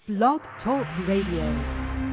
Blog Talk Radio.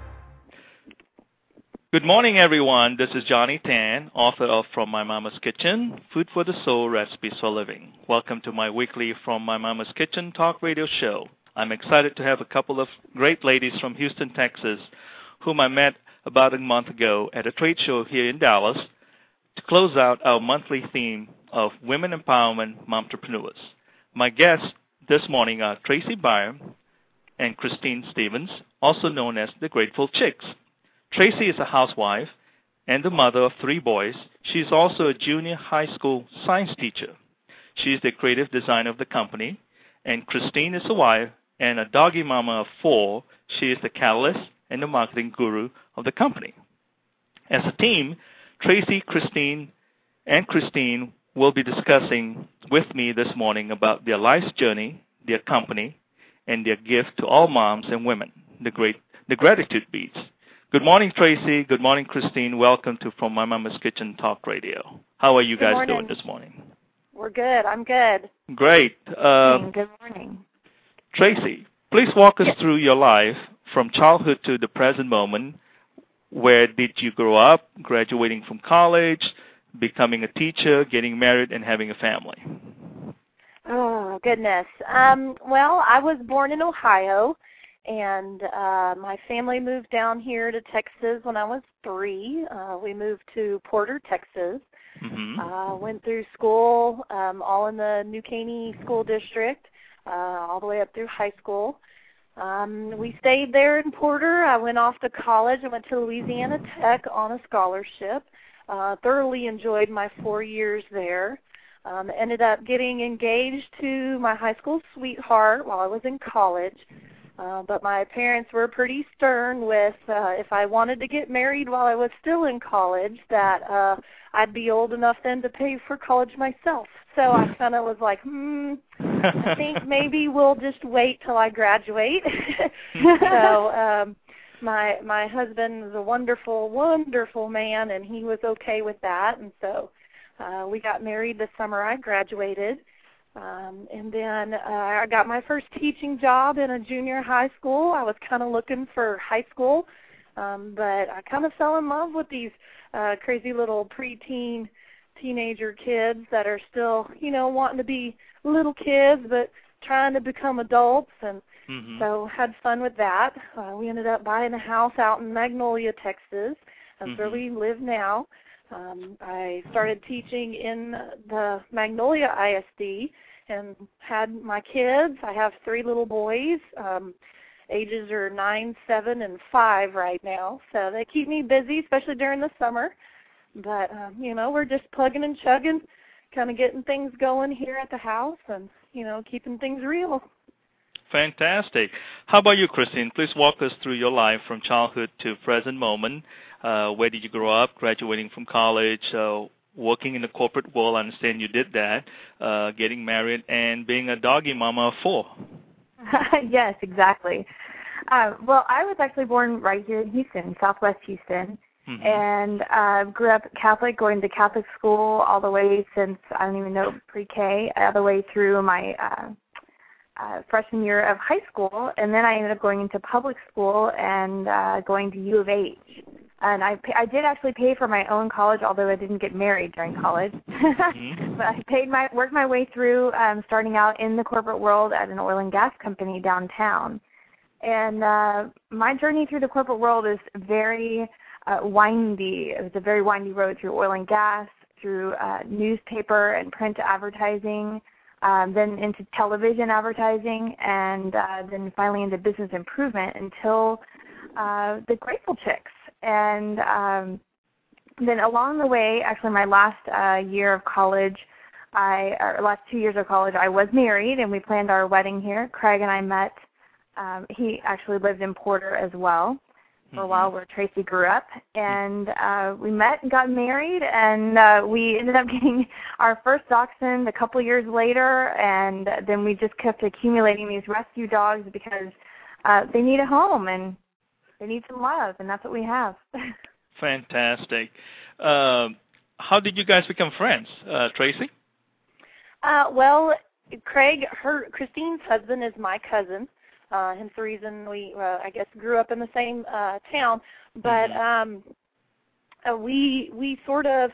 Good morning, everyone. This is Johnny Tan, author of From My Mama's Kitchen, Food for the Soul, Recipes for Living. Welcome to my weekly From My Mama's Kitchen talk radio show. I'm excited to have a couple of great ladies from Houston, Texas, whom I met about a month ago at a trade show here in Dallas to close out our monthly theme of Women Empowerment Momtrepreneurs. My guests this morning are Tracy Byram and Christine Stevens, also known as the Grateful Chicks. Tracy is a housewife and the mother of 3 boys. She's also a junior high school science teacher. She's the creative designer of the company. And Christine is a wife and a doggy mama of 4. She is the catalyst and the marketing guru of the company. As a team, Tracy, Christine, and Christine will be discussing with me this morning about their life's journey, their company, and their gift to all moms and women, the Gratitude Beads. Good morning, Tracy. Good morning, Christine. Welcome to From My Mama's Kitchen Talk Radio. How are you guys doing this morning? We're good. I'm good. Great. Good morning. Tracy, please walk us through your life from childhood to the present moment. Where did you grow up, graduating from college, becoming a teacher, getting married, and having a family? Oh, goodness. Well, I was born in Ohio, and my family moved down here to Texas when I was 3. We moved to Porter, Texas. Went through school, all in the New Caney School District, all the way up through high school. We stayed there in Porter. I went off to college. I went to Louisiana Tech on a scholarship. Thoroughly enjoyed my 4 years there. Ended up getting engaged to my high school sweetheart while I was in college. But my parents were pretty stern with if I wanted to get married while I was still in college, that I'd be old enough then to pay for college myself. So I kind of was like, I think maybe we'll just wait till I graduate. So my husband is a wonderful, wonderful man, and he was okay with that. And so we got married the summer I graduated. And then I got my first teaching job in a junior high school. I was kind of looking for high school, but I kind of fell in love with these crazy little preteen teenager kids that are still, wanting to be little kids but trying to become adults, and so had fun with that. We ended up buying a house out in Magnolia, Texas. That's where we live now. I started teaching in the Magnolia ISD and had my kids. I have 3 little boys. Ages are 9, 7, and 5 right now. So they keep me busy, especially during the summer. But, we're just plugging and chugging, kind of getting things going here at the house and, keeping things real. Fantastic. How about you, Christine? Please walk us through your life from childhood to present moment. Where did you grow up, graduating from college, working in the corporate world? I understand you did that, getting married, and being a doggy mama of 4. Yes, exactly. Well, I was actually born right here in Houston, southwest Houston, and grew up Catholic, going to Catholic school all the way since, I don't even know, pre-K, all the way through my freshman year of high school, and then I ended up going into public school and going to U of H. And I did actually pay for my own college, although I didn't get married during college. But I worked my way through, starting out in the corporate world at an oil and gas company downtown. And my journey through the corporate world is very windy. It was a very windy road through oil and gas, through newspaper and print advertising, then into television advertising, and then finally into business improvement until the Grateful Chicks. And then along the way, actually my last year of college, last 2 years of college, I was married, and we planned our wedding here. Craig and I met. He actually lived in Porter as well for a while, where Tracy grew up. And we met and got married, and we ended up getting our first dachshund a couple years later, and then we just kept accumulating these rescue dogs because they need a home, and they need some love, and that's what we have. Fantastic. How did you guys become friends, Tracy? Well, Craig, Christine's husband is my cousin. hence the reason we, I guess, grew up in the same town. But we sort of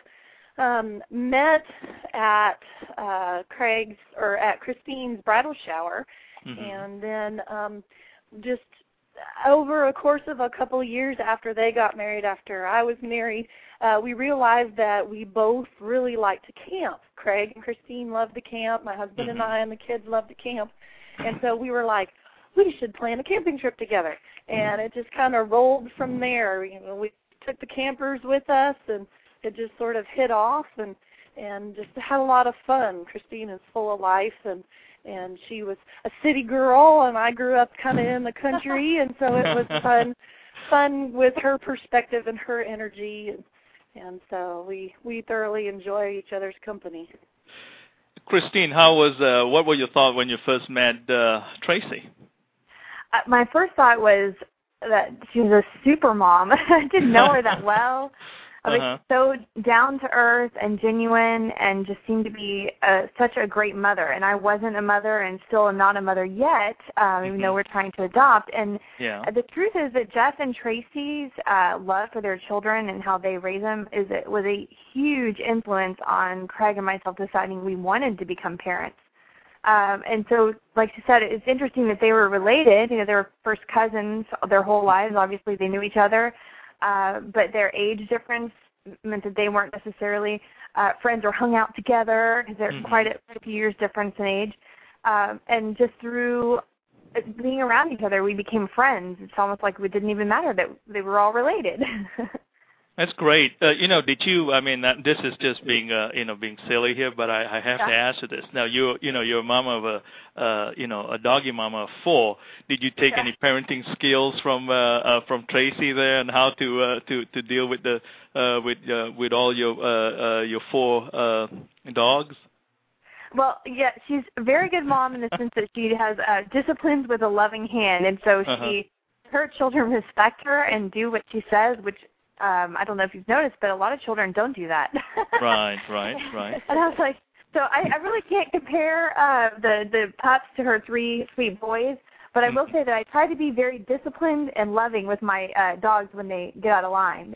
met at Craig's or at Christine's bridal shower, and then just over a course of a couple of years after they got married, after I was married, we realized that we both really liked to camp. Craig and Christine loved to camp. My husband and I and the kids loved to camp. And so we were like, we should plan a camping trip together. And it just kind of rolled from there. You know, we took the campers with us, and it just sort of hit off and just had a lot of fun. Christine is full of life, and she was a city girl, and I grew up kind of in the country, and so it was fun with her perspective and her energy, and so we thoroughly enjoy each other's company. Christine, what were your thoughts when you first met Tracy? My first thought was that she was a super mom. I didn't know her that well. I was so down to earth and genuine, and just seemed to be such a great mother. And I wasn't a mother, and still am not a mother yet, even though we're trying to adopt. And the truth is that Jeff and Tracy's love for their children and how they raise them was a huge influence on Craig and myself deciding we wanted to become parents. And so, like you said, it's interesting that they were related. You know, they were first cousins their whole lives. Obviously, they knew each other. But their age difference meant that they weren't necessarily friends or hung out together, because they're quite a few years difference in age. And just through being around each other, we became friends. It's almost like it didn't even matter that they were all related. That's great. Did you? I mean, this is just being being silly here, but I have to ask you this. Now, you're a mama of a doggy mama of 4. Did you take any parenting skills from Tracy there, and how to deal with with all your 4 dogs? Well, yeah, she's a very good mom in the sense that she has disciplines with a loving hand, and so her children respect her and do what she says, which. I don't know if you've noticed, but a lot of children don't do that. Right. And I was like, so I really can't compare the pups to her 3 sweet boys, but I will say that I try to be very disciplined and loving with my dogs when they get out of line.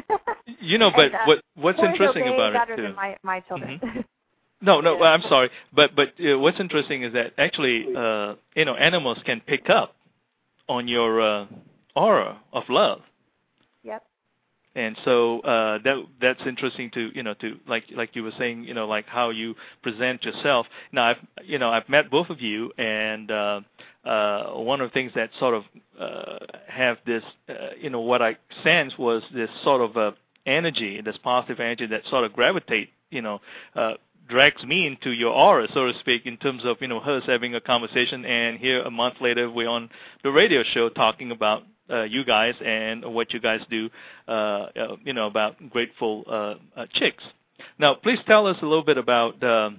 But what's interesting about it, too. Than my children. No, I'm sorry. But what's interesting is that actually, animals can pick up on your aura of love. Yep. And so that's interesting to like you were saying, like how you present yourself. Now I've met both of you, and one of the things that sort of have this what I sense was this sort of energy, this positive energy that sort of gravitate drags me into your aura, so to speak, in terms of us having a conversation, and here a month later we're on the radio show talking about you guys and what you guys do, about Grateful Chicks. Now, please tell us a little bit about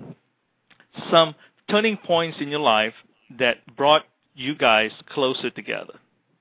some turning points in your life that brought you guys closer together.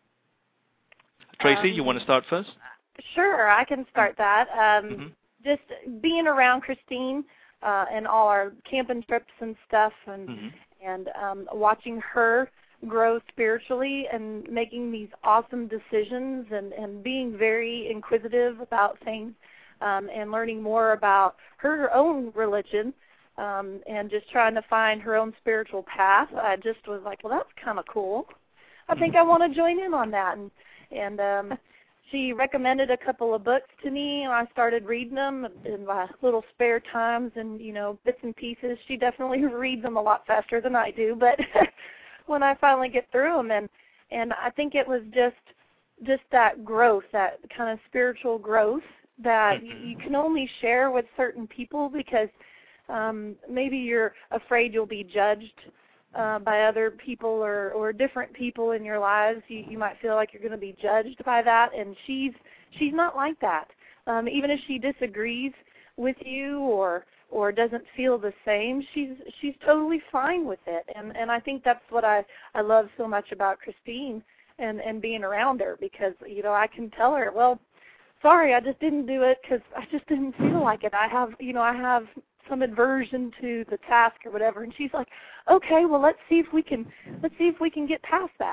Tracy, you want to start first? Sure, I can start that. Just being around Christine and all our camping trips and stuff, and watching her grow spiritually and making these awesome decisions, and being very inquisitive about things, and learning more about her own religion, and just trying to find her own spiritual path. I just was like, well, that's kind of cool. I think I want to join in on that. And she recommended a couple of books to me, and I started reading them in my little spare times and, bits and pieces. She definitely reads them a lot faster than I do, but when I finally get through them, and I think it was just that growth, that kind of spiritual growth that you can only share with certain people, because maybe you're afraid you'll be judged by other people or different people in your lives. You might feel like you're going to be judged by that, and she's not like that. Even if she disagrees with you or doesn't feel the same, she's totally fine with it. And I think that's what I love so much about Christine and being around her, because I can tell her, well, sorry, I just didn't do it because I just didn't feel like it. I have some aversion to the task or whatever, and she's like, okay, well, let's see if we can get past that.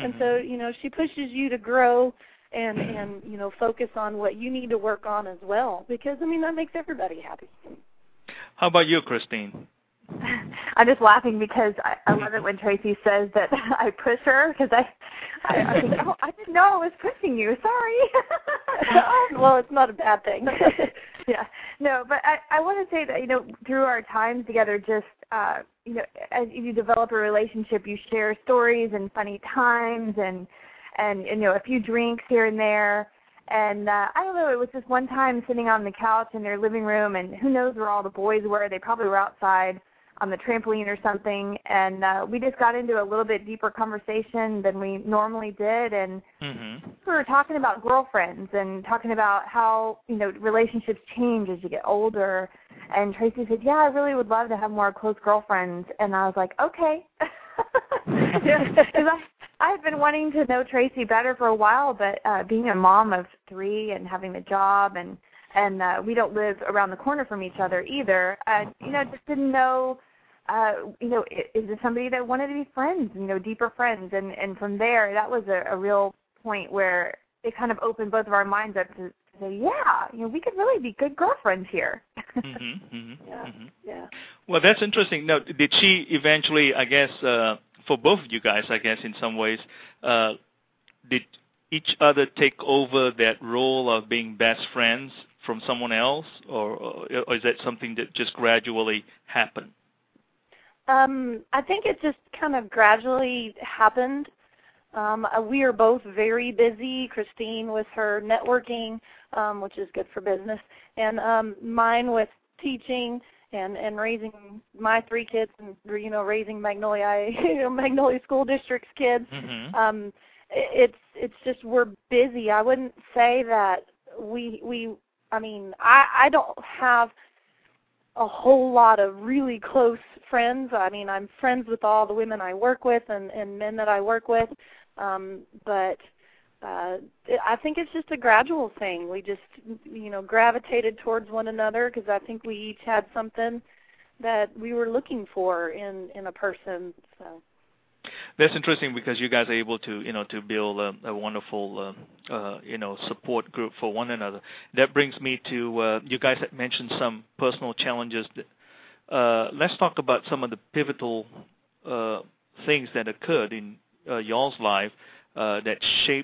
And so, she pushes you to grow and focus on what you need to work on as well, because, that makes everybody happy. How about you, Christine? I'm just laughing because I love it when Tracy says that I push her, because I think, oh, I didn't know I was pushing you. Sorry. Well, it's not a bad thing. Yeah. No, but I want to say that, through our time together, just, as you develop a relationship, you share stories and funny times and a few drinks here and there. And I don't know, it was just one time sitting on the couch in their living room, and who knows where all the boys were. They probably were outside on the trampoline or something, and we just got into a little bit deeper conversation than we normally did, and we were talking about girlfriends and talking about how, relationships change as you get older, and Tracy said, yeah, I really would love to have more close girlfriends, and I was like, okay, because I had been wanting to know Tracy better for a while, but being a mom of 3 and having the job, and we don't live around the corner from each other either, just didn't know, is there somebody that wanted to be friends, deeper friends? And from there, that was a real point where it kind of opened both of our minds up to say, yeah, we could really be good girlfriends here. Yeah. Well, that's interesting. Now, did she eventually, I guess, for both of you guys, I guess, in some ways, did each other take over that role of being best friends from someone else, or is that something that just gradually happened? I think it just kind of gradually happened. We are both very busy. Christine with her networking, which is good for business, and mine with teaching and raising my 3 kids and, raising Magnolia School District's kids. It's just we're busy. I wouldn't say that I don't have a whole lot of really close friends. I'm friends with all the women I work with and men that I work with, but I think it's just a gradual thing. We just, gravitated towards one another because I think we each had something that we were looking for in a person. So. That's interesting because you guys are able to, to build a wonderful, support group for one another. That brings me to, you guys had mentioned some personal challenges. Let's talk about some of the pivotal things that occurred in y'all's life that shaped,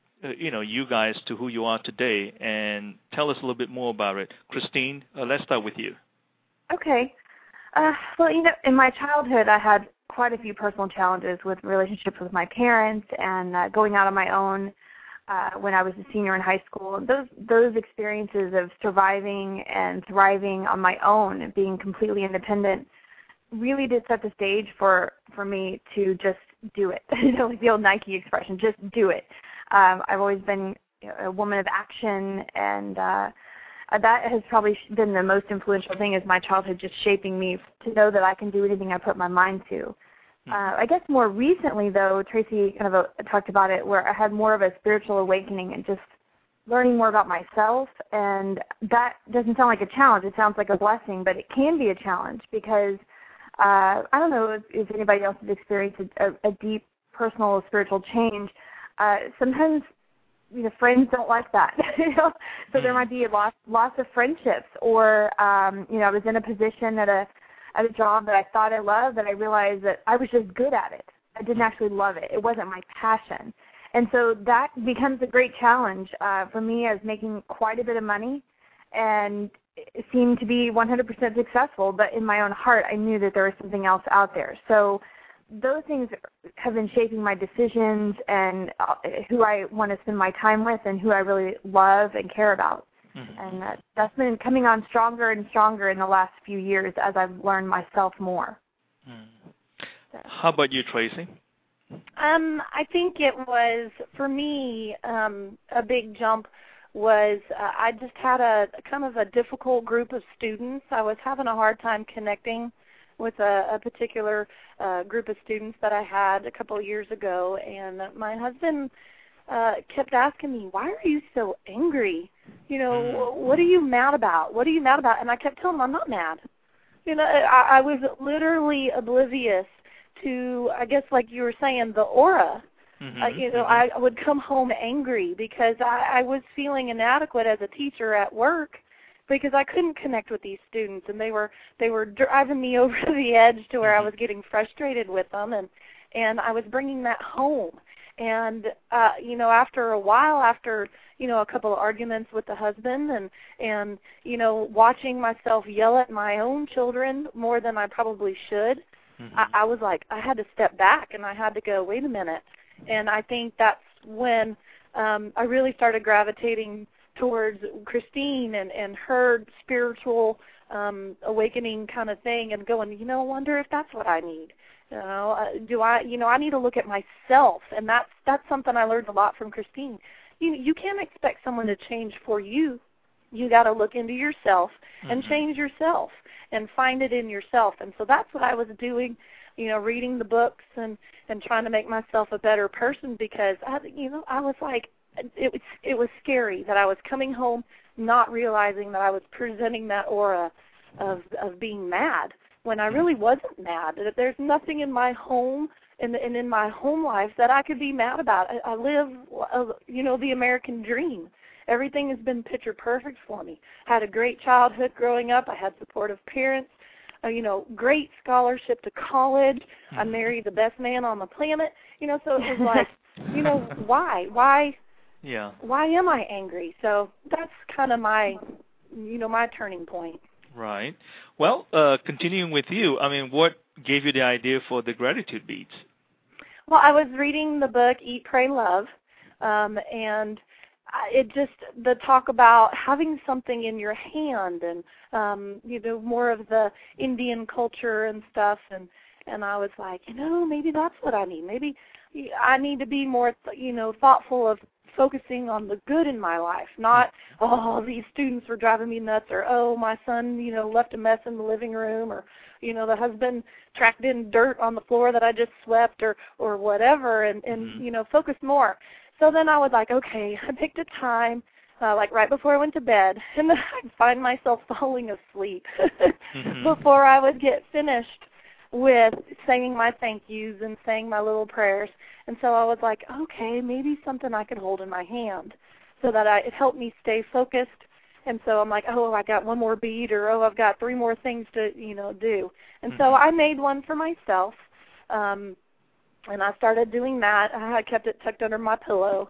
you guys to who you are today, and tell us a little bit more about it. Christine, let's start with you. Okay. Well, in my childhood, I had quite a few personal challenges with relationships with my parents and going out on my own when I was a senior in high school. Those experiences of surviving and thriving on my own and being completely independent really did set the stage for me to just do it. Like the old Nike expression, just do it. I've always been a woman of action, and that has probably been the most influential thing, is my childhood just shaping me to know that I can do anything I put my mind to. I guess more recently, though, Tracy kind of talked about it, where I had more of a spiritual awakening and just learning more about myself, and that doesn't sound like a challenge. It sounds like a blessing, but it can be a challenge because I don't know if anybody else has experienced a deep personal spiritual change. Sometimes friends don't like that, so there might be loss of friendships, or I was in a position at a job that I thought I loved, that I realized that I was just good at it. I didn't actually love it. It wasn't my passion. And so that becomes a great challenge for me as making quite a bit of money and seemed to be 100% successful, but in my own heart I knew that there was something else out there. So those things have been shaping my decisions and who I want to spend my time with and who I really love and care about. And that's been coming on stronger and stronger in the last few years as I've learned myself more. How about you, Tracy? I think it was, for me, a big jump was I just had a kind of a difficult group of students. I was having a hard time connecting with a particular group of students that I had a couple of years ago, and my husband kept asking me, why are you so angry? What are you mad about? What are you mad about? And I kept telling him, I'm not mad. I was literally oblivious to, I guess like you were saying, the aura I would come home angry because I was feeling inadequate as a teacher at work because I couldn't connect with these students, and they were driving me over the edge to where I was getting frustrated with them, and I was bringing that home. And after a while, after a couple of arguments with the husband, and watching myself yell at my own children more than I probably should, I was like, I had to step back, and I had to go, wait a minute. And I think that's when I really started gravitating towards Christine and her spiritual awakening kind of thing, and going, I wonder if that's what I need. I need to look at myself, and that's something I learned a lot from Christine. You can't expect someone to change for you. You got to look into yourself and change yourself and find it in yourself. And so that's what I was doing, reading the books and trying to make myself a better person, because I was like, it was scary that I was coming home not realizing that I was presenting that aura of being mad when I really wasn't mad. There's nothing in my home and in my home life that I could be mad about. I live, the American dream. Everything has been picture perfect for me. I had a great childhood growing up. I had supportive parents, great scholarship to college. I married the best man on the planet. So it was like, why? Yeah. Why am I angry? So that's kind of my turning point. Right. Well, continuing with you, what gave you the idea for the gratitude beads? Well, I was reading the book Eat, Pray, Love, and the talk about having something in your hand, and more of the Indian culture and stuff, and I was like, maybe that's what I need. Maybe I need to be more, thoughtful of focusing on the good in my life, not, these students were driving me nuts, or, my son, left a mess in the living room, or, the husband tracked in dirt on the floor that I just swept, or whatever, and focus more. So then I was like, okay, I picked a time, like right before I went to bed, and then I'd find myself falling asleep before I would get finished with saying my thank yous and saying my little prayers. And so I was like, okay, maybe something I could hold in my hand so that it helped me stay focused. And so I'm like, I got one more bead, or, I've got 3 more things to, do. And so I made one for myself, and I started doing that. I kept it tucked under my pillow,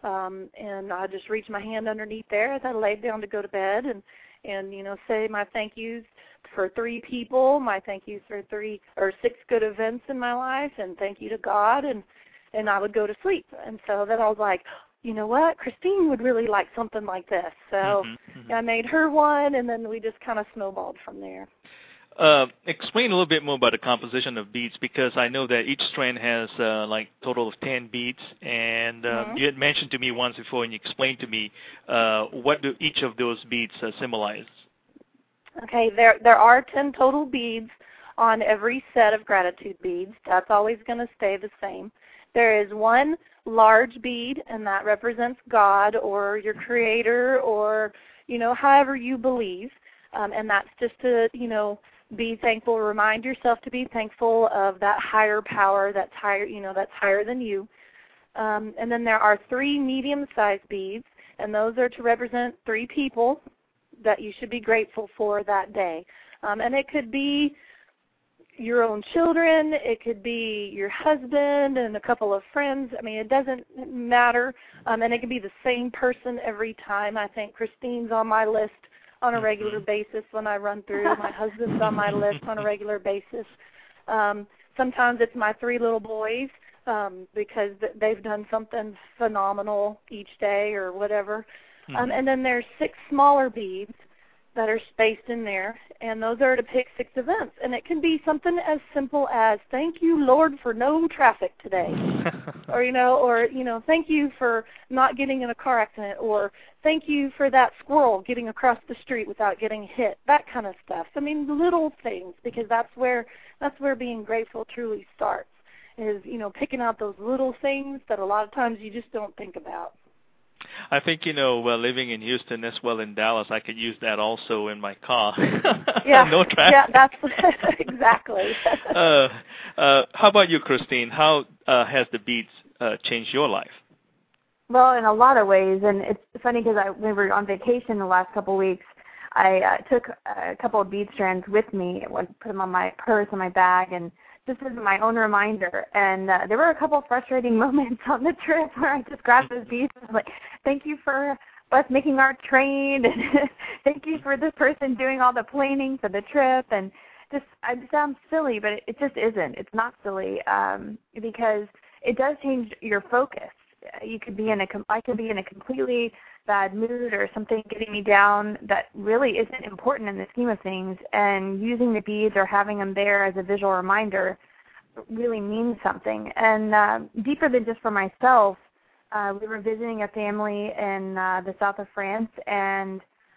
and I just reached my hand underneath there as I laid down to go to bed, and say my thank yous for 3 people, my thank yous for 3 or 6 good events in my life, and thank you to God, and I would go to sleep. And so then I was like, you know what, Christine would really like something like this. So I made her one, and then we just kind of snowballed from there. Explain a little bit more about the composition of beads, because I know that each strand has total of 10 beads, and you had mentioned to me once before, and you explained to me what do each of those beads symbolize. Okay, there are 10 total beads on every set of gratitude beads. That's always going to stay the same. There is one large bead, and that represents God or your Creator, or however you believe, and that's just to be thankful. Remind yourself to be thankful of that higher power that's higher, that's higher than you. And then there are 3 medium-sized beads, and those are to represent 3 people that you should be grateful for that day. And it could be your own children, it could be your husband and a couple of friends. It doesn't matter. And it can be the same person every time. I think Christine's on my list on a regular basis when I run through. My husband's on my list on a regular basis. Sometimes it's my 3 little boys because they've done something phenomenal each day or whatever. And then there's 6 smaller beads that are spaced in there, and those are to pick 6 events. And it can be something as simple as, thank you, Lord, for no traffic today. or thank you for not getting in a car accident, or thank you for that squirrel getting across the street without getting hit, that kind of stuff. Little things, because that's where being grateful truly starts, is, picking out those little things that a lot of times you just don't think about. I think, living in Houston as well in Dallas, I could use that also in my car. Yeah, no traffic. Yeah, that's exactly. How about you, Christine? How has the beads changed your life? Well, in a lot of ways, and it's funny because we were on vacation the last couple of weeks. I took a couple of bead strands with me, put them on my purse and my bag, and just as my own reminder. And there were a couple of frustrating moments on the trip where I just grabbed those beads and was like, thank you for us making our train, and thank you for this person doing all the planning for the trip. And just, it sounds silly, but it just isn't. It's not silly because it does change your focus. I could be in a completely bad mood or something getting me down that really isn't important in the scheme of things, and using the beads or having them there as a visual reminder really means something. And deeper than just for myself, we were visiting a family in the south of France, and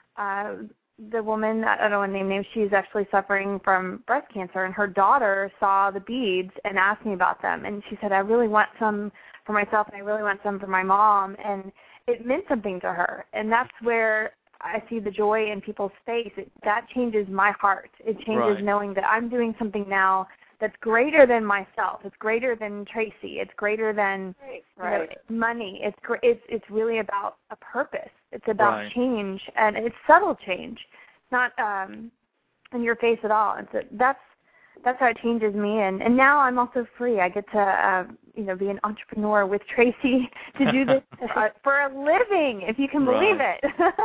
the woman, I don't know what name, she's actually suffering from breast cancer, and her daughter saw the beads and asked me about them, and she said, I really want some for myself, and I really want some for my mom, and it meant something to her. And that's where I see the joy in people's face. That changes my heart. It changes knowing that I'm doing something now that's greater than myself. It's greater than Tracy. It's greater than you know, money. It's really about a purpose. It's about change, and it's subtle change. It's not in your face at all. And so that's how it changes me. And now I'm also free. I get to be an entrepreneur with Tracy to do this for a living, if you can believe it.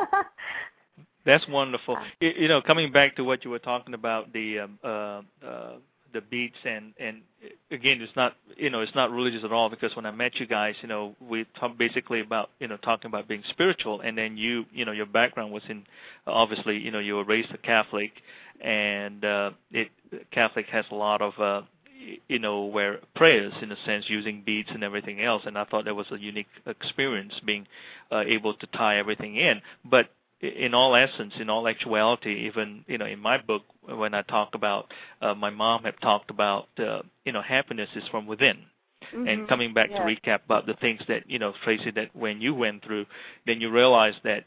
That's wonderful. Coming back to what you were talking about, the beads, and again, it's not religious at all, because when I met you guys, we talked basically about talking about being spiritual, and then your background was in, obviously, you were raised a Catholic, and Catholic has a lot of where prayers, in a sense, using beads and everything else, and I thought that was a unique experience, being able to tie everything in. But in all essence, in all actuality, even in my book, when I talk about, my mom had talked about, happiness is from within. Mm-hmm. And coming back to recap about the things that, Tracy, that when you went through, then you realize that,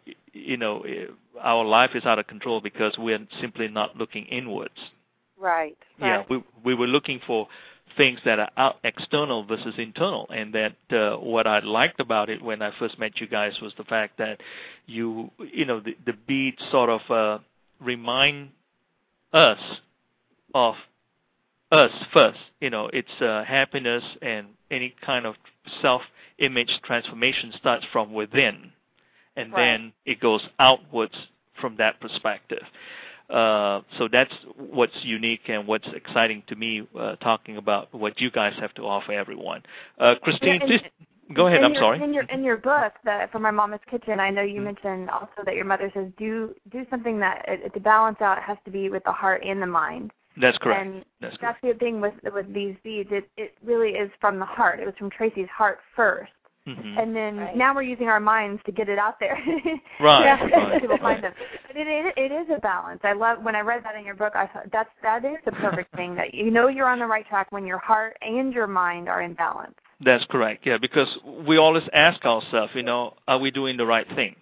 our life is out of control because we're simply not looking inwards. Right. Yeah, we were looking for things that are out external versus internal, and that what I liked about it when I first met you guys was the fact that the beads sort of remind us of us first. It's happiness, and any kind of self-image transformation starts from within, and then it goes outwards from that perspective. So that's what's unique and what's exciting to me, talking about what you guys have to offer everyone. Christine, please go ahead. I'm sorry. In your book, For My Mama's Kitchen, I know you mentioned also that your mother says do something that to balance out, it has to be with the heart and the mind. That's correct. And that's the thing with these beads. It really is from the heart. It was from Tracy's heart first. Mm-hmm. And then now we're using our minds to get it out there. People find them. But it is a balance. I love when I read that in your book. I thought that is the perfect thing, that you're on the right track when your heart and your mind are in balance. That's correct. Yeah, because we always ask ourselves, are we doing the right thing?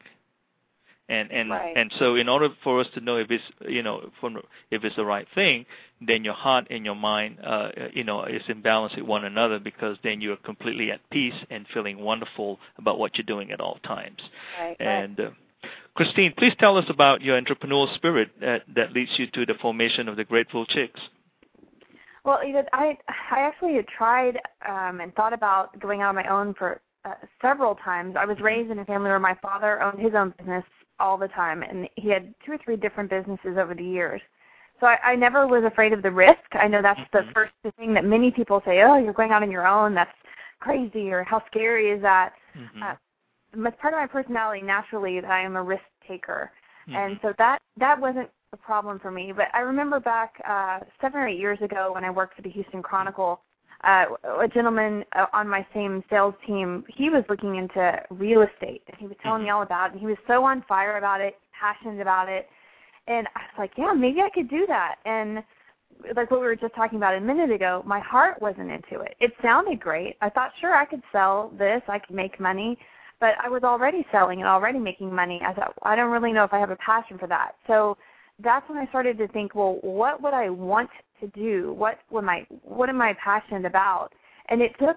And so in order for us to know if it's if it's the right thing, then your heart and your mind is in balance with one another, because then you're completely at peace and feeling wonderful about what you're doing at all times. And Christine, please tell us about your entrepreneurial spirit that leads you to the formation of the Grateful Chicks. Well, I actually had tried and thought about going out on my own for several times. I was raised in a family where my father owned his own business all the time, and he had 2 or 3 different businesses over the years. So I never was afraid of the risk. I know that's the first thing that many people say, oh, you're going out on your own, that's crazy, or how scary is that? It's part of my personality naturally that I am a risk taker. And so that wasn't a problem for me. But I remember back 7 or 8 years ago when I worked for the Houston Chronicle, a gentleman on my same sales team, he was looking into real estate, and he was telling me all about it, and he was so on fire about it, passionate about it, and I was like, yeah, maybe I could do that. And like what we were just talking about a minute ago, my heart wasn't into it. It sounded great. I thought, sure, I could sell this, I could make money, but I was already selling and already making money. I thought, I don't really know if I have a passion for that. So that's when I started to think, well, what would I want to do? What am I passionate about? And it took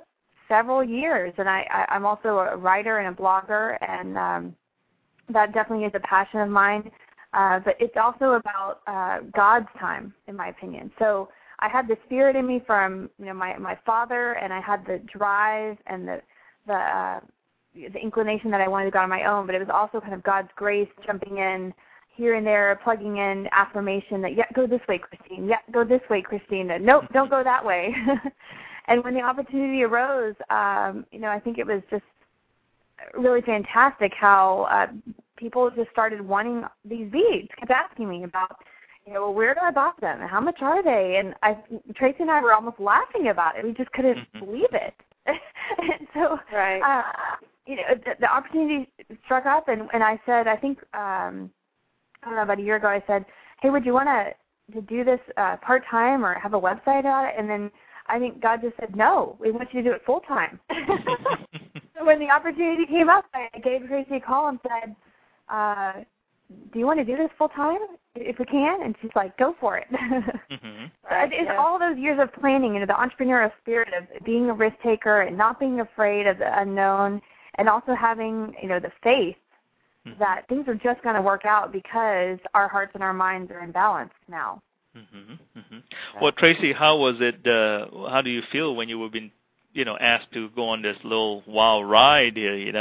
several years, and I'm also a writer and a blogger, and that definitely is a passion of mine. But it's also about God's time, in my opinion. So I had the spirit in me from my father, and I had the drive and the inclination that I wanted to go on my own. But it was also kind of God's grace jumping in here and there, plugging in affirmation that, yeah, go this way, Christine. Yeah, go this way, Christine. Nope, don't go that way. And when the opportunity arose, I think it was just really fantastic how people just started wanting these beads, kept asking me about, well, where do I buy them? How much are they? And Tracy and I were almost laughing about it. We just couldn't believe it. And so, right. The opportunity struck up, and I said, I think, I don't know, about a year ago, I said, hey, would you want to do this part-time or have a website about it? And then I think God just said, no, we want you to do it full-time. So when the opportunity came up, I gave Tracy a call and said, do you want to do this full-time if we can? And she's like, go for it. It's all those years of planning, the entrepreneurial spirit of being a risk taker and not being afraid of the unknown, and also having, the faith that things are just going to work out because our hearts and our minds are in balance now. Well, Tracy, how was it? How do you feel when you were being, asked to go on this little wild ride here?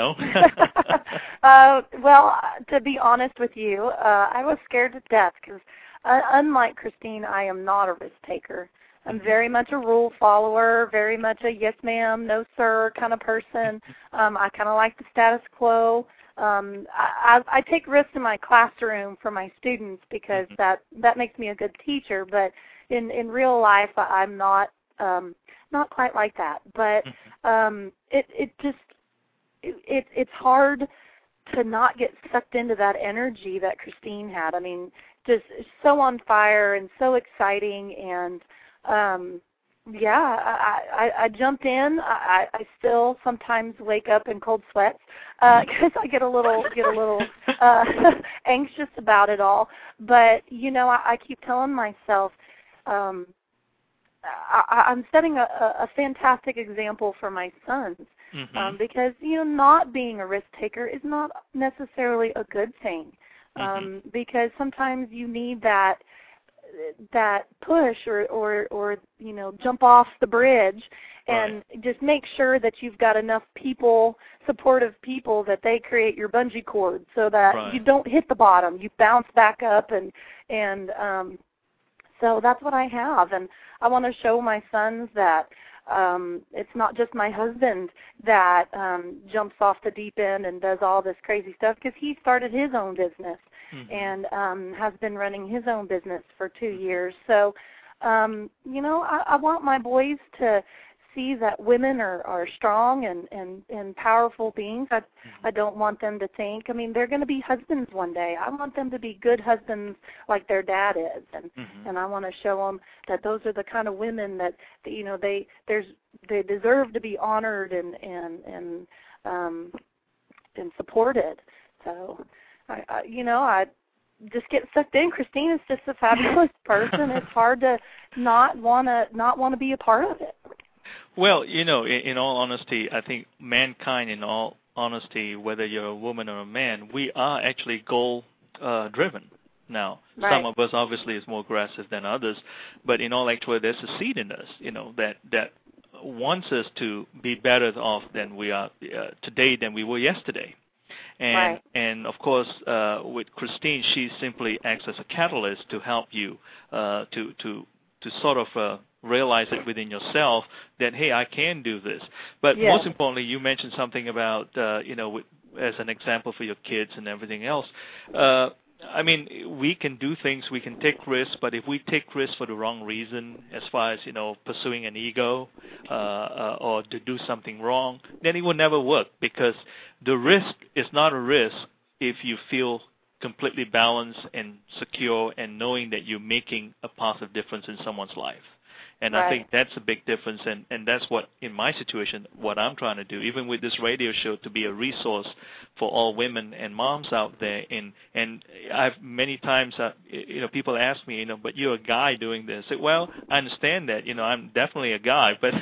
Well, to be honest with you, I was scared to death because, unlike Christine, I am not a risk taker. I'm very much a rule follower, very much a yes ma'am, no sir kind of person. I kind of like the status quo. I take risks in my classroom for my students because that makes me a good teacher. But in real life, I'm not quite like that. But it's hard to not get sucked into that energy that Christine had. I mean, just so on fire and so exciting, and I jumped in. I still sometimes wake up in cold sweats because I get a little anxious about it all. But I keep telling myself I'm setting a fantastic example for my sons. Because not being a risk taker is not necessarily a good thing. Because sometimes you need that push or jump off the bridge and just make sure that you've got enough people, supportive people, that they create your bungee cord so that you don't hit the bottom, you bounce back up, and so that's what I have. And I want to show my sons that it's not just my husband that jumps off the deep end and does all this crazy stuff, because he started his own business and has been running his own business for 2 years. So, I want my boys to see that women are strong and powerful beings. I don't want them to think, they're going to be husbands one day. I want them to be good husbands like their dad is, and I want to show them that those are the kind of women that they deserve to be honored and supported. So, I just get sucked in. Christine is just a fabulous person. It's hard to not want to be a part of it. Well, in all honesty, I think mankind, in all honesty, whether you're a woman or a man, we are actually goal-driven. Now, some of us obviously is more aggressive than others, but in all actuality, there's a seed in us, that wants us to be better off than we are today than we were yesterday. And of course, with Christine, she simply acts as a catalyst to help you to sort of realize it within yourself that, hey, I can do this. But most importantly, you mentioned something about, as an example for your kids and everything else. We can do things, we can take risks, but if we take risks for the wrong reason, as far as, pursuing an ego or to do something wrong, then it will never work, because the risk is not a risk if you feel completely balanced and secure and knowing that you're making a positive difference in someone's life. And I think that's a big difference, and that's what, in my situation, what I'm trying to do, even with this radio show, to be a resource for all women and moms out there. And I've many times, people ask me, but you're a guy doing this. I say, well, I understand that, I'm definitely a guy, but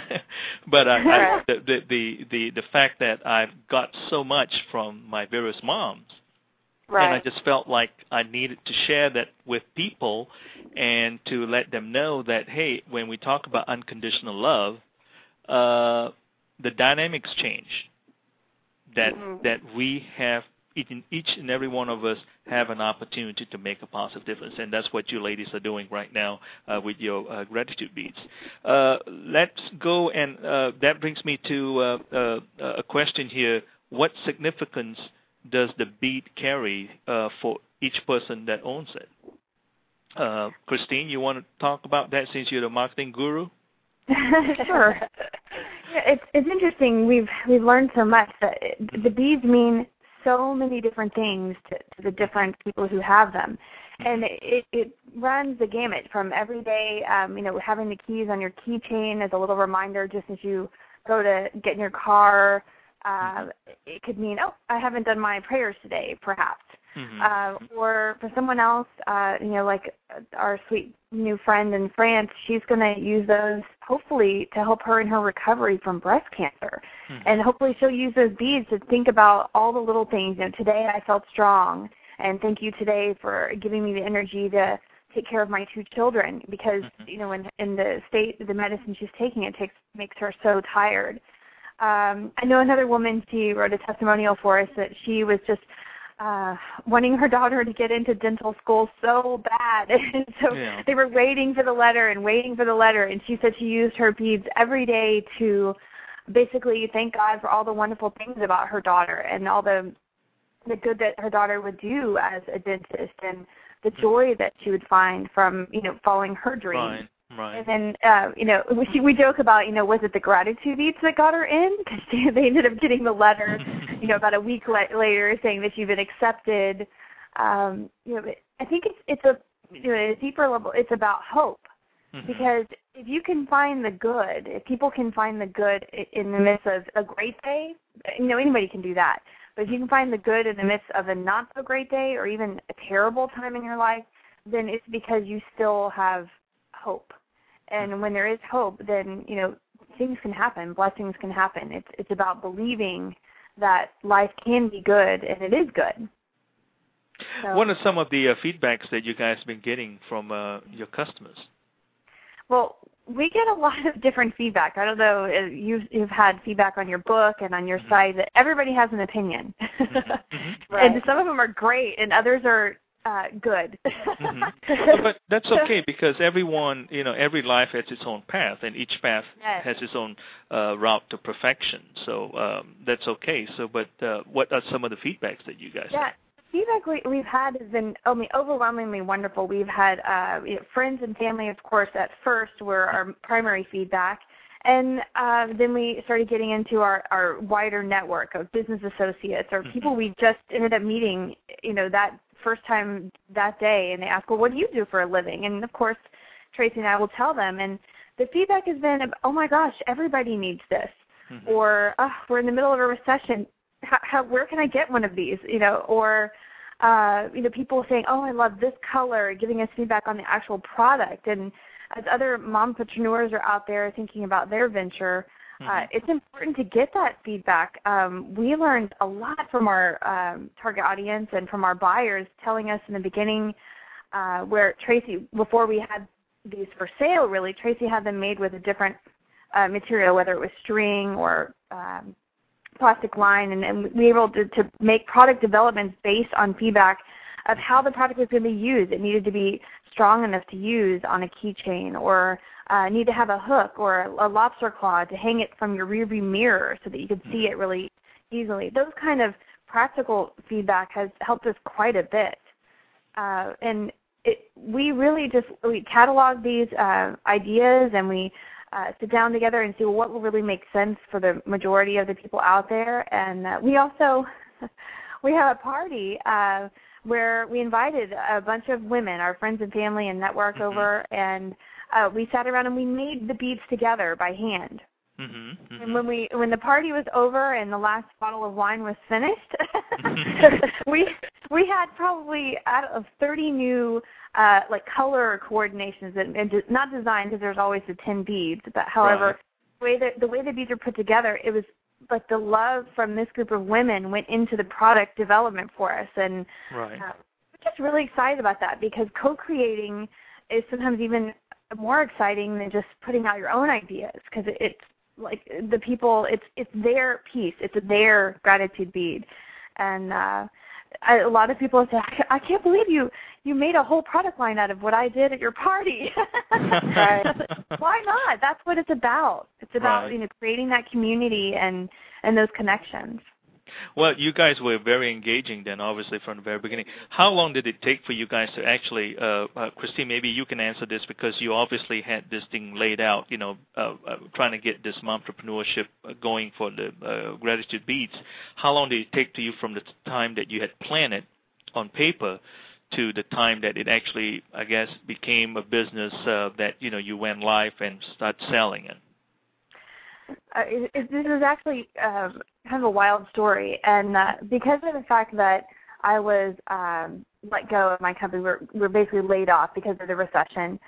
the fact that I've got so much from my various moms. Right. And I just felt like I needed to share that with people and to let them know that, hey, when we talk about unconditional love, the dynamics change. That we have, each and every one of us have an opportunity to make a positive difference. And that's what you ladies are doing right now with your gratitude beads. Let's go, and that brings me to a question here. What significance does the bead carry for each person that owns it? Christine, you want to talk about that since you're the marketing guru? Sure. It's interesting. We've learned so much that the beads mean so many different things to the different people who have them, and it runs the gamut from every day. Having the keys on your keychain as a little reminder, just as you go to get in your car. It could mean, I haven't done my prayers today, perhaps. Or for someone else, like our sweet new friend in France, she's going to use those hopefully to help her in her recovery from breast cancer. And hopefully she'll use those beads to think about all the little things. Today I felt strong, and thank you today for giving me the energy to take care of my 2 children, because, in the state of the medicine she's taking, it makes her so tired. I know another woman, she wrote a testimonial for us that she was just wanting her daughter to get into dental school so bad. And so they were waiting for the letter, and she said she used her beads every day to basically thank God for all the wonderful things about her daughter and all the good that her daughter would do as a dentist, and the joy that she would find from, following her dreams. Right. And then, we joke about, was it the gratitude beads that got her in? Because they ended up getting the letter, about a week later saying that she'd been accepted. I think it's a deeper level. It's about hope. Because if you can find the good, if people can find the good in the midst of a great day, anybody can do that. But if you can find the good in the midst of a not so great day or even a terrible time in your life, then it's because you still have hope. And when there is hope, then, things can happen, blessings can happen. It's about believing that life can be good, and it is good. So, what are some of the feedbacks that you guys have been getting from your customers? Well, we get a lot of different feedback. I don't know, you've had feedback on your book and on your site that everybody has an opinion. Right. And some of them are great, and others are good. But that's okay, because everyone, every life has its own path, and each path has its own route to perfection. So that's okay. So, but what are some of the feedbacks that you guys have? Feedback we've had has been overwhelmingly wonderful. We've had friends and family, of course, at first were our primary feedback. And then we started getting into our wider network of business associates or people we just ended up meeting, that first time that day, and they ask, well, what do you do for a living? And, of course, Tracy and I will tell them. And the feedback has been, oh, my gosh, everybody needs this. Or, we're in the middle of a recession. Where can I get one of these? Or, people saying, oh, I love this color, giving us feedback on the actual product. And as other mompreneurs are out there thinking about their venture, it's important to get that feedback. We learned a lot from our target audience and from our buyers telling us in the beginning where Tracy, before we had these for sale, really, Tracy had them made with a different material, whether it was string or plastic line, and we were able to make product developments based on feedback of how the product was going to be used. It needed to be strong enough to use on a keychain, or need to have a hook or a lobster claw to hang it from your rearview mirror so that you could see it really easily. Those kind of practical feedback has helped us quite a bit. And we really we catalog these ideas, and we sit down together and see what will really make sense for the majority of the people out there. And we also we have a party where we invited a bunch of women, our friends and family and network over, and we sat around and we made the beads together by hand. Mm-hmm, mm-hmm. And when the party was over and the last bottle of wine was finished, we had probably out of 30 new like color coordinations and not design, because there's always the 10 beads. But however, the way the beads are put together, it was like the love from this group of women went into the product development for us, and we're just really excited about that, because co-creating is sometimes even more exciting than just putting out your own ideas, because it's like the people, it's their piece, it's their gratitude bead. And a lot of people say, I can't believe you made a whole product line out of what I did at your party. Why not? That's what it's about. It's about creating that community and those connections. Well, you guys were very engaging then, obviously, from the very beginning. How long did it take for you guys to actually, Christine, maybe you can answer this, because you obviously had this thing laid out, trying to get this mompreneurship going for the gratitude beads. How long did it take to you from the time that you had planned it on paper to the time that it actually, I guess, became a business that, you went live and started selling it? This is actually kind of a wild story, and because of the fact that I was let go of my company, we're basically laid off because of the recession.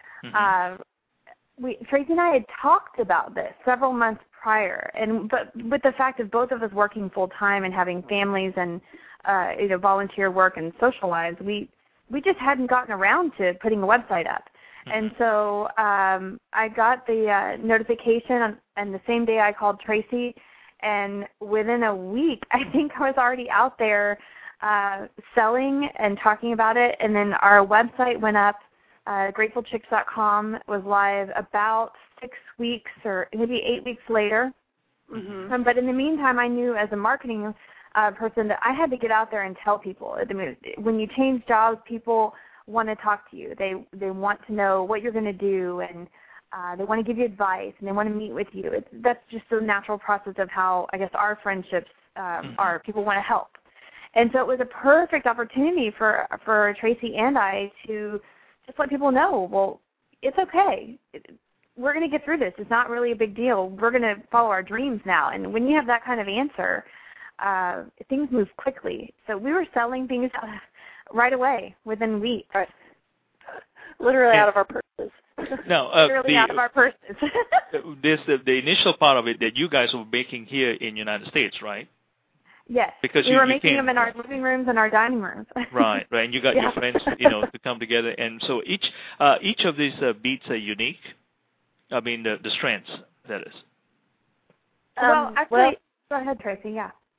Tracy and I had talked about this several months prior, but with the fact of both of us working full time and having families and volunteer work and social lives, we just hadn't gotten around to putting a website up. And so I got the notification, and the same day I called Tracy, and within a week, I think I was already out there selling and talking about it. And then our website went up. GratefulChicks.com was live about 6 weeks or maybe 8 weeks later. But in the meantime, I knew as a marketing person that I had to get out there and tell people. I mean, when you change jobs, people want to talk to you. They want to know what you're going to do, and they want to give you advice, and they want to meet with you. That's just the natural process of how, I guess, our friendships are. People want to help. And so it was a perfect opportunity for Tracy and I to just let people know, well, it's okay. We're going to get through this. It's not really a big deal. We're going to follow our dreams now. And when you have that kind of answer, things move quickly. So we were selling things right away, within weeks. Literally out of our purses. No, literally out of our purses. the initial part of it that you guys were making here in the United States, right? Yes. Because we were making them in our living rooms and our dining rooms. Right. And you got your friends, to come together. And so each of these beads are unique. I mean, the strengths, that is. Well, actually, go ahead, Tracy,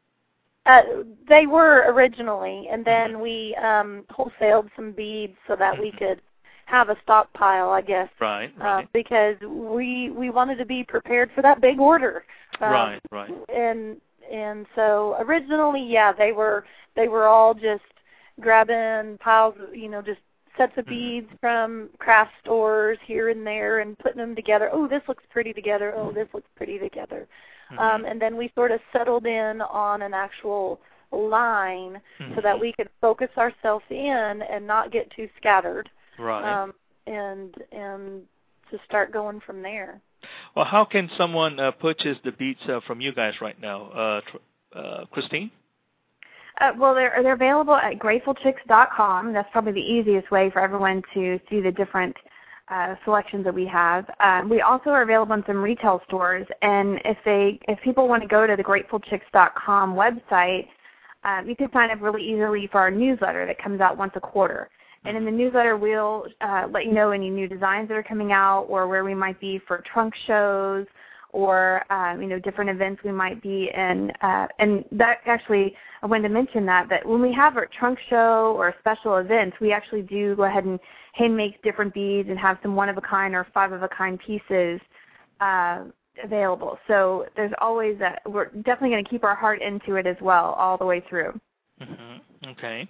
they were originally, and then we wholesaled some beads so that we could have a stockpile, I guess. Right. Because we wanted to be prepared for that big order. Right. And so originally, they were all just grabbing piles of, just sets of beads from craft stores here and there and putting them together. Oh, this looks pretty together. Oh, this looks pretty together. And then we sort of settled in on an actual line so that we could focus ourselves in and not get too scattered. Right. And to start going from there. Well, how can someone purchase the beads from you guys right now, Christine? Well, they're available at GratefulChicks.com. That's probably the easiest way for everyone to see the different selections that we have. We also are available in some retail stores, and if people want to go to the GratefulChicks.com website, you can sign up really easily for our newsletter that comes out once a quarter. And in the newsletter, we'll let you know any new designs that are coming out, or where we might be for trunk shows, or different events we might be in. And that actually, I wanted to mention that when we have our trunk show or special events, we actually do go ahead and hand make different beads and have some one-of-a-kind or five-of-a-kind pieces available. So there's always we're definitely going to keep our heart into it as well, all the way through. Okay.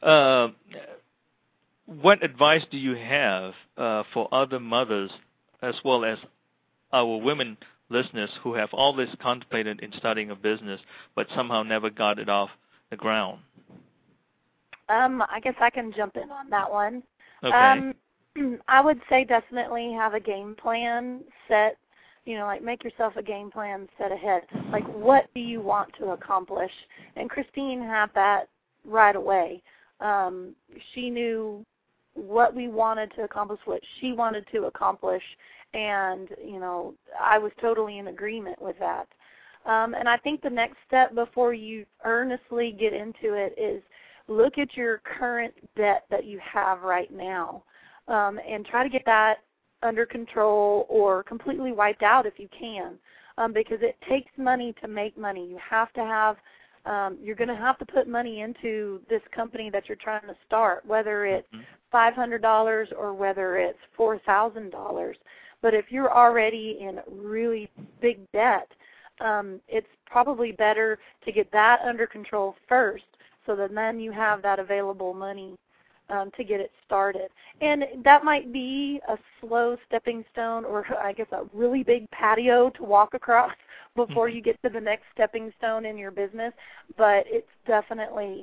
What advice do you have for other mothers as well as our women listeners who have always contemplated in starting a business but somehow never got it off the ground? I guess I can jump in on that one. Okay. I would say definitely have a game plan set, like make yourself a game plan set ahead. Like, what do you want to accomplish? And Christine had that right away. She knew what we wanted to accomplish, what she wanted to accomplish, and, I was totally in agreement with that. And I think the next step before you earnestly get into it is look at your current debt that you have right now, and try to get that under control or completely wiped out if you can, because it takes money to make money. You have to have, you're going to have to put money into this company that you're trying to start, whether it's $500 or whether it's $4,000. But if you're already in really big debt, it's probably better to get that under control first, so that then you have that available money to get it started. And that might be a slow stepping stone, or I guess a really big patio to walk across before you get to the next stepping stone in your business. But it's definitely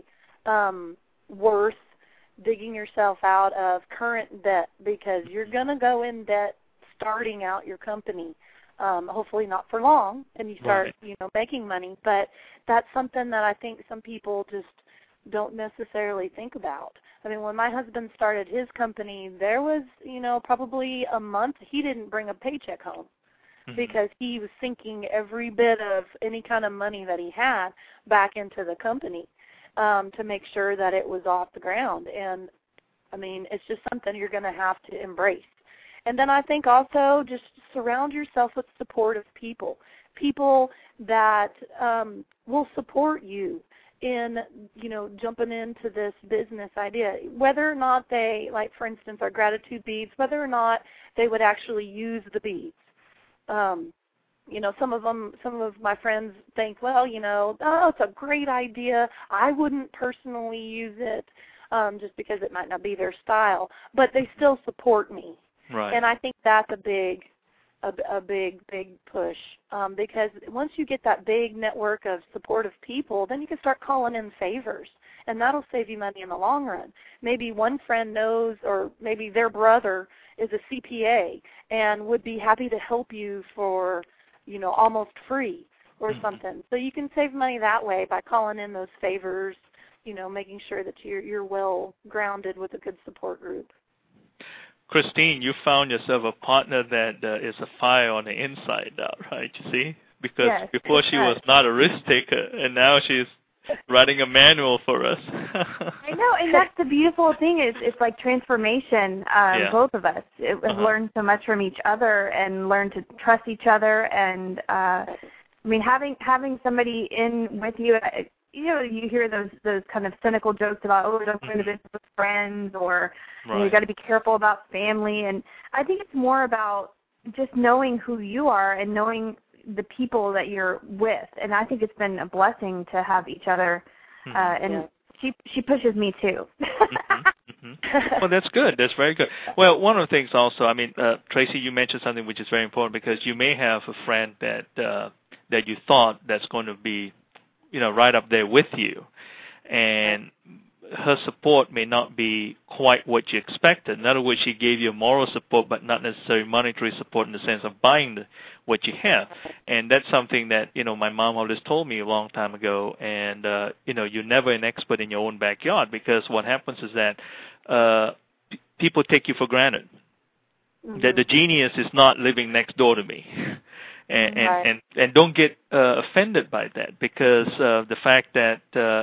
worth digging yourself out of current debt, because you're going to go in debt starting out your company. Hopefully not for long, and you start, making money. But that's something that I think some people just don't necessarily think about. I mean, when my husband started his company, there was, probably a month he didn't bring a paycheck home, because he was sinking every bit of any kind of money that he had back into the company to make sure that it was off the ground. And, I mean, it's just something you're going to have to embrace. And then I think also just surround yourself with supportive people that will support you in, jumping into this business idea, whether or not they, like, for instance, our gratitude beads, whether or not they would actually use the beads. Some of my friends think, well, it's a great idea. I wouldn't personally use it just because it might not be their style, but they still support me. Right. And I think that's a big push, because once you get that big network of supportive people, then you can start calling in favors, and that'll save you money in the long run. Maybe one friend knows, or maybe their brother is a CPA and would be happy to help you for, almost free or something. So you can save money that way by calling in those favors, making sure that you're well grounded with a good support group. Christine, you found yourself a partner that is a fire on the inside now, right? You see? Because before she was not a risk taker, and now she's writing a manual for us. I know, and that's the beautiful thing. It's like transformation. Both of us have learned so much from each other and learned to trust each other. And, having somebody in with you, you hear those kind of cynical jokes about, don't go into business with friends, or you got to be careful about family. And I think it's more about just knowing who you are and knowing the people that you're with. And I think it's been a blessing to have each other. And she pushes me too. Well, that's good. That's very good. Well, one of the things also, Tracy, you mentioned something which is very important, because you may have a friend that you thought that's going to be right up there with you, and her support may not be quite what you expected. In other words, she gave you moral support, but not necessarily monetary support in the sense of buying what you have. And that's something that, my mom always told me a long time ago. And, you're never an expert in your own backyard, because what happens is that people take you for granted. That the genius is not living next door to me. And don't get offended by that, because the fact that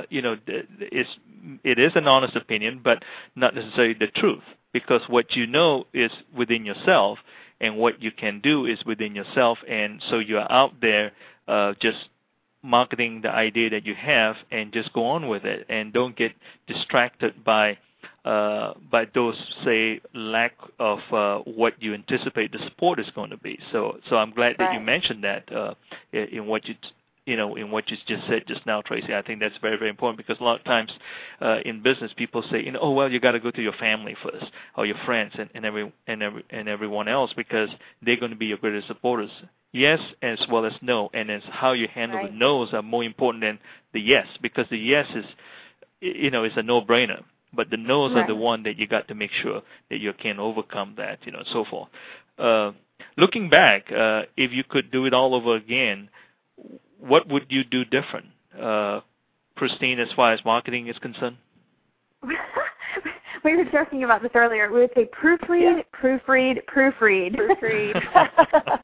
it is an honest opinion, but not necessarily the truth, because what you know is within yourself, and what you can do is within yourself, and so you're out there just marketing the idea that you have, and just go on with it, and don't get distracted by those, say, lack of what you anticipate the support is going to be. So I'm glad that you mentioned that in what you just said just now, Tracy. I think that's very, very important, because a lot of times in business, people say, you got to go to your family first, or your friends, and everyone else, because they're going to be your greatest supporters. Yes, as well as no, and it's how you handle the no's are more important than the yes, because the yes is, is a no-brainer. but the no's right. are the one that you got to make sure that you can overcome that, and so forth. Looking back, if you could do it all over again, what would you do different, Christine, as far as marketing is concerned? We were joking about this earlier. We would say proofread, proofread, proofread. Proofread.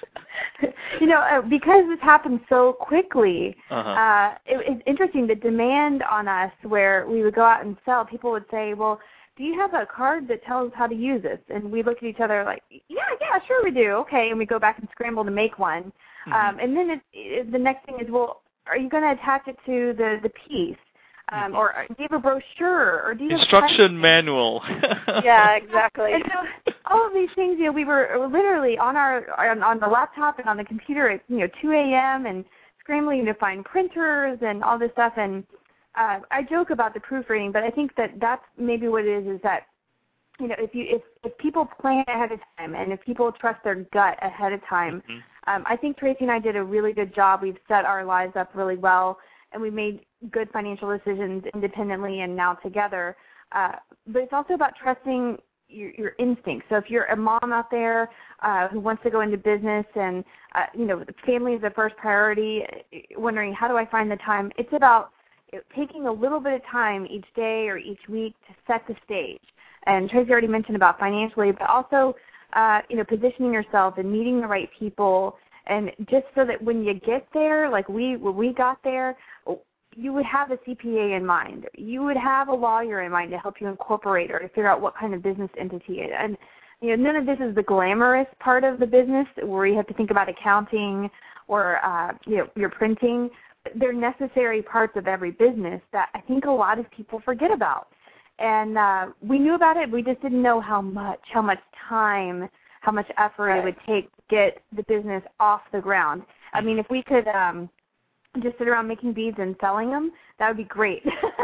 Because this happened so quickly, Uh-huh. it's interesting, the demand on us where we would go out and sell, people would say, well, do you have a card that tells how to use this? And we look at each other like, yeah, sure we do. Okay, and we go back and scramble to make one. Mm-hmm. And then the next thing is, well, are you going to attach it to the piece? Or do you have a brochure? Or do you Instruction manual. Yeah, exactly. And so all of these things, we were literally on the laptop and on the computer at 2 a.m. and scrambling to find printers and all this stuff. And I joke about the proofreading, but I think that's maybe what it is that if people plan ahead of time and if people trust their gut ahead of time, I think Tracy and I did a really good job. We've set our lives up really well, and we made good financial decisions independently and now together. But it's also about trusting your instincts. So if you're a mom out there who wants to go into business and, family is the first priority, wondering how do I find the time, it's about taking a little bit of time each day or each week to set the stage. And Tracy already mentioned about financially, but also, positioning yourself and meeting the right people, and just so that when you get there, like when we got there, you would have a CPA in mind. You would have a lawyer in mind to help you incorporate or to figure out what kind of business entity it is. And none of this is the glamorous part of the business where you have to think about accounting or your printing. They're necessary parts of every business that I think a lot of people forget about. And we knew about it. We just didn't know how much time, how much effort it would take to get the business off the ground. I mean, if we could just sit around making beads and selling them, that would be great.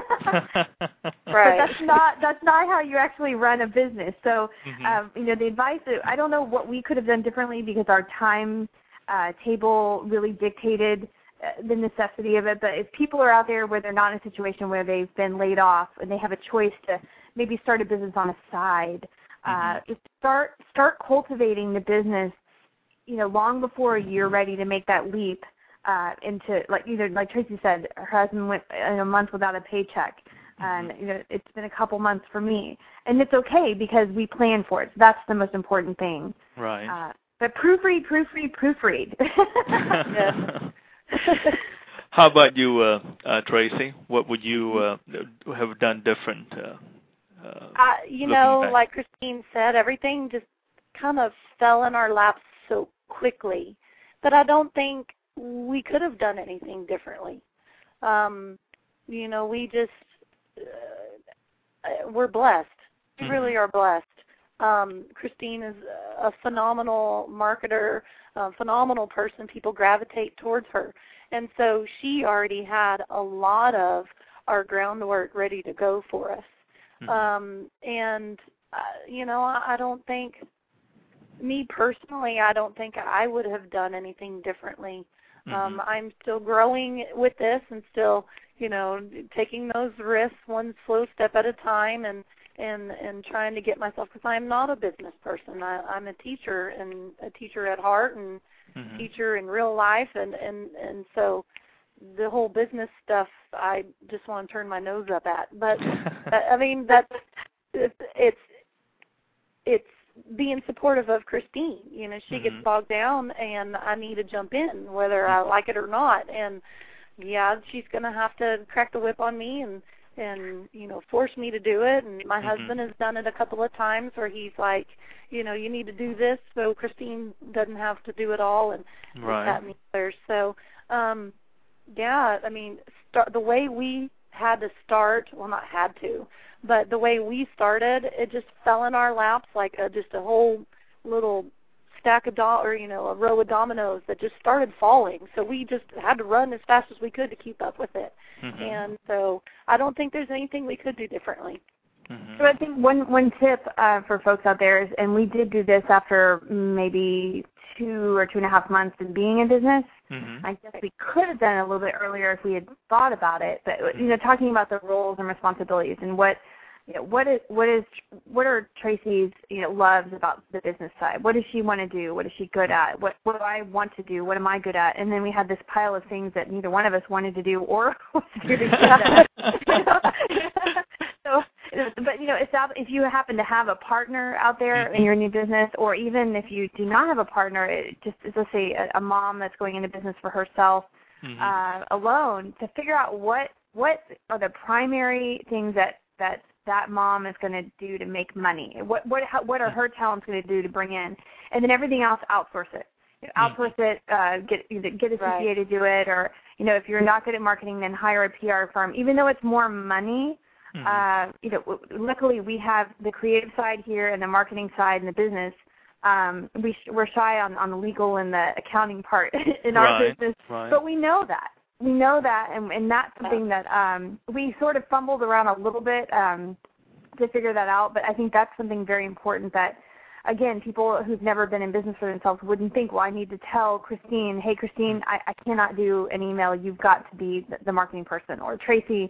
Right. But that's not how you actually run a business. So, the advice, I don't know what we could have done differently because our time table really dictated the necessity of it. But if people are out there where they're not in a situation where they've been laid off and they have a choice to maybe start a business on a side, just start cultivating the business, long before you're ready to make that leap into, like Tracy said, her husband went in a month without a paycheck. And, it's been a couple months for me. And it's okay because we plan for it. So that's the most important thing. Right. But proofread. How about you, Tracy? What would you have done different? Like Christine said, everything just kind of fell in our laps so quickly that I don't think we could have done anything differently. We just, we're blessed. We really are blessed. Christine is a phenomenal marketer, a phenomenal person. People gravitate towards her. And so she already had a lot of our groundwork ready to go for us. I don't think, me personally, I don't think I would have done anything differently. I'm still growing with this and still, taking those risks one slow step at a time and trying to get myself, because I'm not a business person. I'm a teacher, and a teacher at heart, and teacher in real life, and so the whole business stuff I just want to turn my nose up at. But I mean, it's being supportive of Christine. She gets bogged down, and I need to jump in, whether I like it or not. And yeah, she's going to have to crack the whip on me and force me to do it. And my husband has done it a couple of times where he's like, you need to do this, so Christine doesn't have to do it all, and that and the other. So, the way we had to start, well, not had to, but the way we started, it just fell in our laps like just a whole little stack of a row of dominoes that just started falling. So we just had to run as fast as we could to keep up with it. And so I don't think there's anything we could do differently. So I think one tip for folks out there is, and we did do this after maybe 2 or 2.5 months of being in business. I guess we could have done it a little bit earlier if we had thought about it. But talking about the roles and responsibilities and what what are Tracy's loves about the business side? What does she want to do? What is she good at? What do I want to do? What am I good at? And then we had this pile of things that neither one of us wanted to do or was good at. So, but if you happen to have a partner out there in your new business, or even if you do not have a partner, let's say a mom that's going into business for herself alone, to figure out what are the primary things that mom is going to do to make money. What are her talents going to do to bring in, and then everything else, outsource it. Outsource it. Get a CPA to do it, or if you're not good at marketing, then hire a PR firm. Even though it's more money, luckily we have the creative side here and the marketing side and the business. We're shy on the legal and the accounting part in our business, but we know that. And that's something that we sort of fumbled around a little bit to figure that out, but I think that's something very important that, again, people who've never been in business for themselves wouldn't think, well, I need to tell Christine, hey, Christine, I cannot do an email. You've got to be the marketing person. Or Tracy,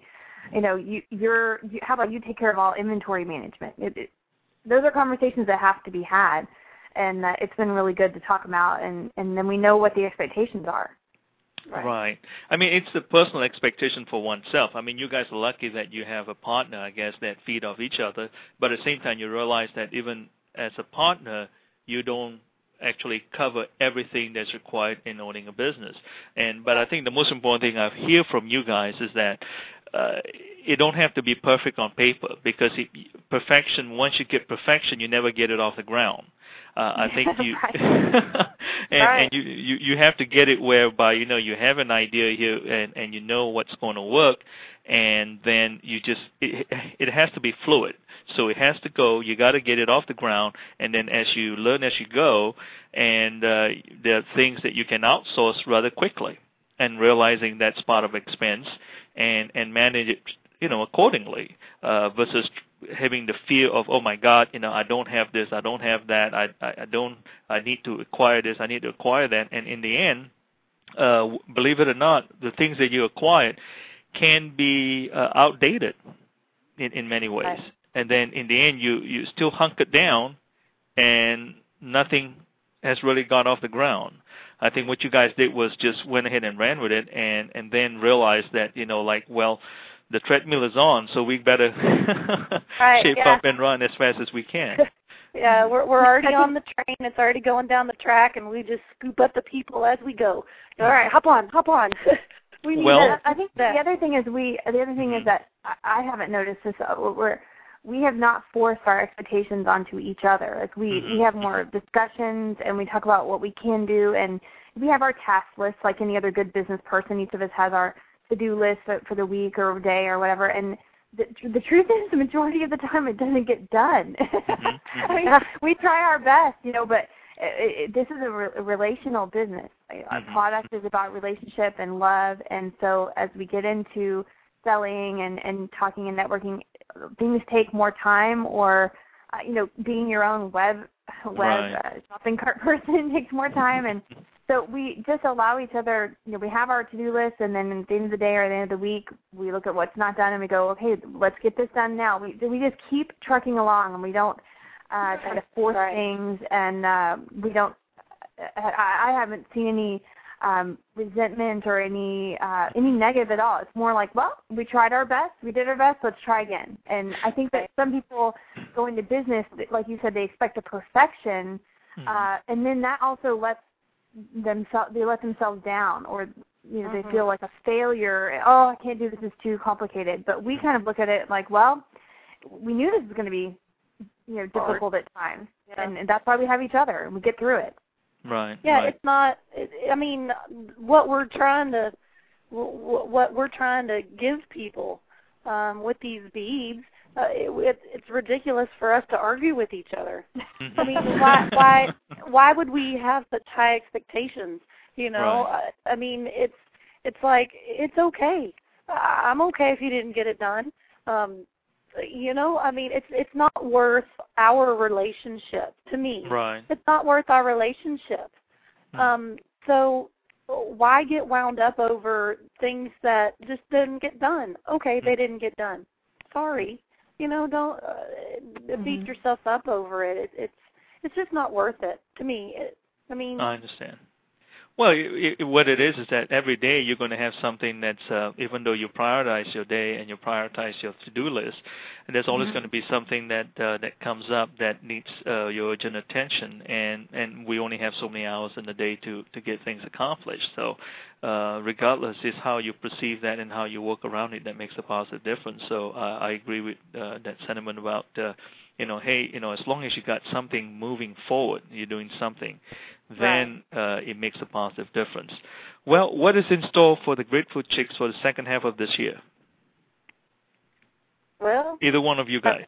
how about you take care of all inventory management? Those are conversations that have to be had, and it's been really good to talk them out, and then we know what the expectations are. Right. I mean, it's the personal expectation for oneself. I mean, you guys are lucky that you have a partner, I guess, that feed off each other. But at the same time, you realize that even as a partner, you don't actually cover everything that's required in owning a business. But I think the most important thing I hear from you guys is that it don't have to be perfect on paper, because perfection, once you get perfection, you never get it off the ground. I think you and you have to get it whereby you have an idea here and you know what's going to work, and then it has to be fluid. So it has to go. You got to get it off the ground, and then as you learn as you go, and there are things that you can outsource rather quickly, and realizing that's part of expense and manage it accordingly, versus having the fear of, oh my God, I don't have this, I don't have that, I need to acquire this, I need to acquire that, and in the end, believe it or not, the things that you acquired can be outdated in many ways, right. And then in the end, you still hunkered down, and nothing has really gone off the ground. I think what you guys did was just went ahead and ran with it, and then realized that well, the treadmill is on, so we better shape up and run as fast as we can. Yeah, we're already on the train. It's already going down the track, and we just scoop up the people as we go. All right, hop on. We need that. I think the other thing is that I haven't noticed this. We have not forced our expectations onto each other. Like we have more discussions, and we talk about what we can do, and we have our task list like any other good business person. Each of us has our to-do list for the week or day or whatever, and the truth is, the majority of the time it doesn't get done. I mean, we try our best, but this is a relational business. Our product is about relationship and love, and so as we get into selling and talking and networking, things take more time, or being your own web shopping cart person takes more time, and so we just allow each other, we have our to-do list, and then at the end of the day or at the end of the week, we look at what's not done and we go, okay, let's get this done now. We just keep trucking along, and we don't try to force things, and we don't, I haven't seen any resentment or any negative at all. It's more like, well, we tried our best, we did our best, let's try again. And I think that some people go into business, like you said, they expect a perfection, and then that also let themselves down, or they feel like a failure. Oh, I can't do this, it's too complicated. But we kind of look at it like, well, we knew this was going to be difficult at times, and that's why we have each other, and we get through it. Right. Yeah, right. It's not. I mean, what we're trying to give people with these beads, it's ridiculous for us to argue with each other. I mean, why would we have such high expectations? Right. I mean, it's like, it's okay. I'm okay if you didn't get it done. I mean, it's not worth our relationship to me. Right. It's not worth our relationship. So why get wound up over things that just didn't get done? Okay, they didn't get done. Sorry. don't beat yourself up over it. It's just not worth it to me. I understand. Well, what it is that every day you're going to have something that's, even though you prioritize your day and you prioritize your to-do list, and there's always going to be something that comes up that needs your urgent attention, and we only have so many hours in the day to get things accomplished. So regardless, it's how you perceive that and how you work around it that makes a positive difference. So I agree with that sentiment about, hey, as long as you got something moving forward, you're doing something, then it makes a positive difference. Well, what is in store for the Grateful Chicks for the second half of this year? Well, either one of you guys.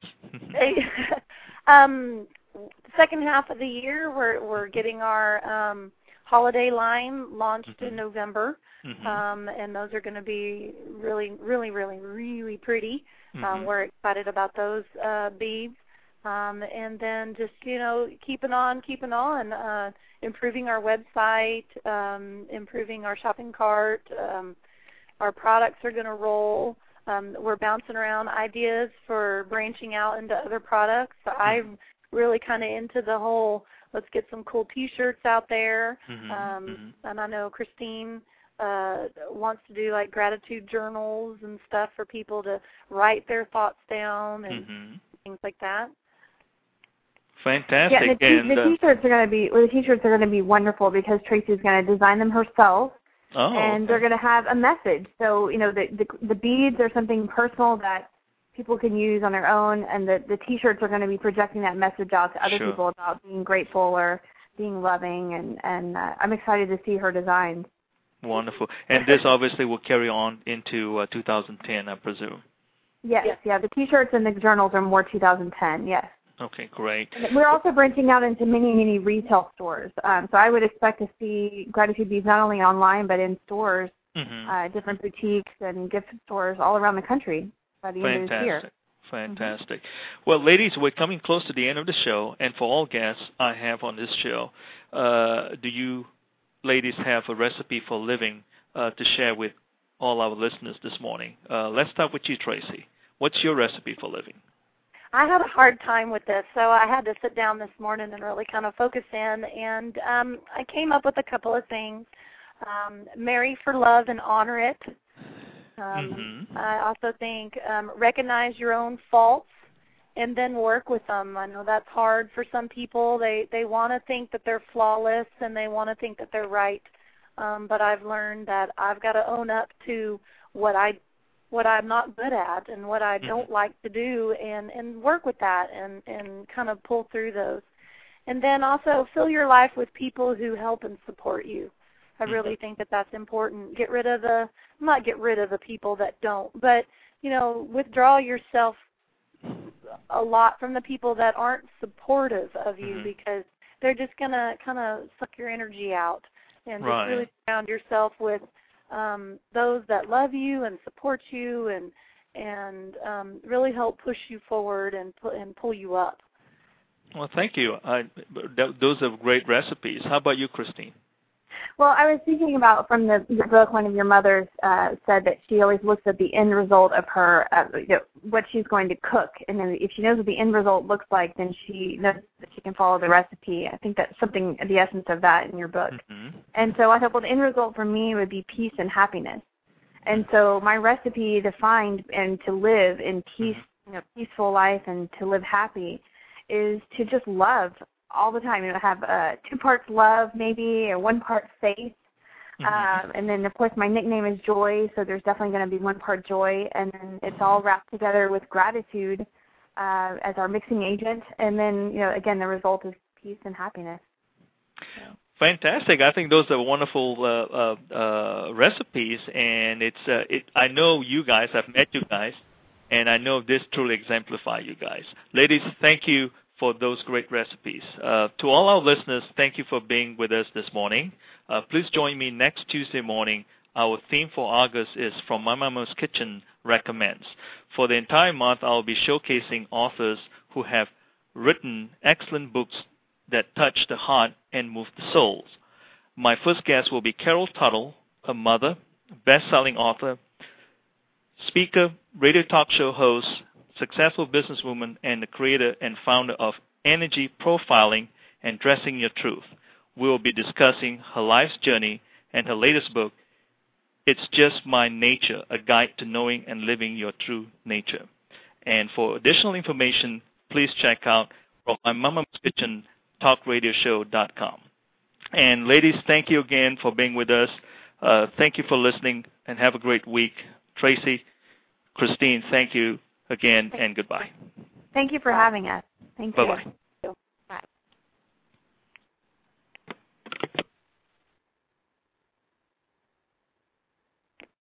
Second half of the year, we're getting our holiday line launched in November, and those are going to be really, really, really, really pretty. We're excited about those beads. And then just, keeping on, improving our website, improving our shopping cart. Our products are going to roll. We're bouncing around ideas for branching out into other products. So I'm really kind of into the whole, let's get some cool T-shirts out there. And I know Christine wants to do like gratitude journals and stuff for people to write their thoughts down and things like that. Fantastic. Yeah, the T-shirts are going to be wonderful because Tracy's going to design them herself, and they're going to have a message. So the beads are something personal that people can use on their own, and the T-shirts are going to be projecting that message out to other people about being grateful or being loving, and I'm excited to see her designs. Wonderful. And this obviously will carry on into 2010, I presume. Yes, yeah. The T-shirts and the journals are more 2010. Yes. Okay, great. And we're also branching out into many retail stores. So I would expect to see gratitude beads not only online but in stores, different boutiques and gift stores all around the country by the end of this year. Fantastic. Well, ladies, we're coming close to the end of the show, and for all guests I have on this show, do you ladies have a recipe for living to share with all our listeners this morning? Let's start with you, Tracy. What's your recipe for living? I had a hard time with this, so I had to sit down this morning and really kind of focus in, and I came up with a couple of things. Marry for love and honor it. I also think recognize your own faults and then work with them. I know that's hard for some people. They want to think that they're flawless and they want to think that they're right, but I've learned that I've got to own up to what I'm not good at and what I don't like to do and work with that and kind of pull through those. And then also fill your life with people who help and support you. I really think that that's important. Not get rid of the people that don't, but, withdraw yourself a lot from the people that aren't supportive of you because they're just going to kind of suck your energy out. And just really surround yourself with those that love you and support you and really help push you forward and pull you up. Well, thank you. Those are great recipes. How about you, Christine? Well, I was thinking about from the book, one of your mothers said that she always looks at the end result of her, what she's going to cook. And then if she knows what the end result looks like, then she knows that she can follow the recipe. I think that's something, the essence of that in your book. And so I thought, well, the end result for me would be peace and happiness. And so my recipe to find and to live in peace, peaceful life and to live happy is to just love all the time. Have 2 parts love maybe, or 1 part faith. And then, of course, my nickname is Joy, so there's definitely going to be 1 part joy. And then it's all wrapped together with gratitude as our mixing agent. And then, again, the result is peace and happiness. So. Fantastic. I think those are wonderful recipes. And I know you guys, I've met you guys, and I know this truly exemplifies you guys. Ladies, thank you for those great recipes. To all our listeners, thank you for being with us this morning. Please join me next Tuesday morning. Our theme for August is From My Mama's Kitchen Recommends. For the entire month, I'll be showcasing authors who have written excellent books that touch the heart and move the souls. My first guest will be Carol Tuttle, a mother, best-selling author, speaker, radio talk show host, successful businesswoman and the creator and founder of Energy Profiling and Dressing Your Truth. We will be discussing her life's journey and her latest book, It's Just My Nature, A Guide to Knowing and Living Your True Nature. And for additional information, please check out My Mama's Kitchen talkradioshow.com. And ladies, thank you again for being with us. Thank you for listening, and have a great week. Tracy, Christine, thank you again, and goodbye. Thank you for having us. Thank you. Bye-bye.